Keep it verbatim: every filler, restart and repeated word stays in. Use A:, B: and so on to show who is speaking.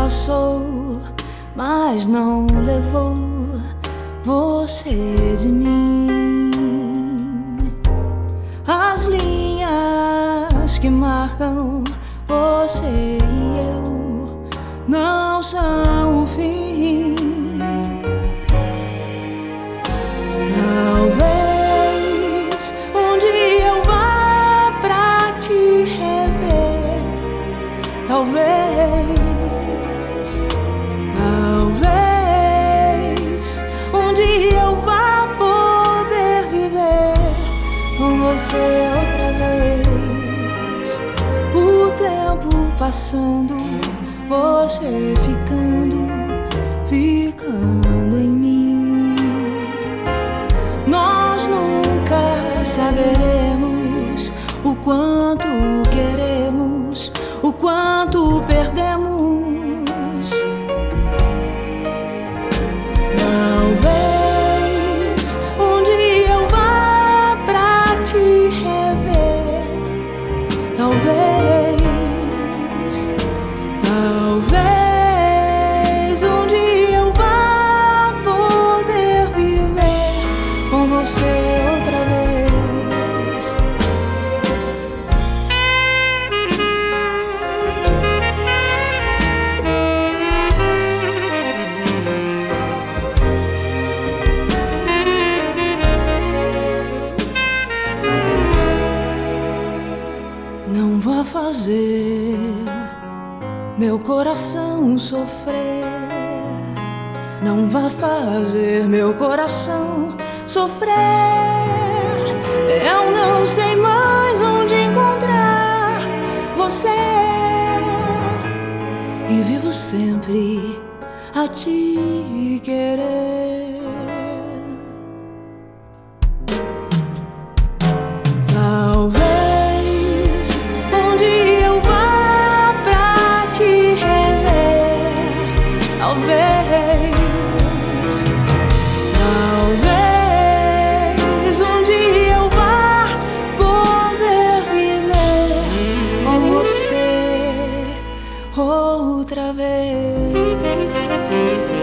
A: passou, mas não levou você de mim. As linhas que marcam você e eu não são o fim. Talvez um dia eu vá pra te rever. Talvez, talvez um dia eu vá poder viver com você outra vez. O tempo passando, você ficando, ficando em mim. Nós nunca saberemos o quanto queremos, o quanto perdemos. Talvez um dia eu vá pra te rever. Talvez, talvez um dia eu vá poder viver com você outra vez. Não vá fazer meu coração sofrer. Não vá fazer meu coração sofrer. Eu não sei mais onde encontrar você, e vivo sempre a te querer. Talvez um dia eu vá pra te rever. Talvez, talvez um dia eu vá poder viver com você outra vez.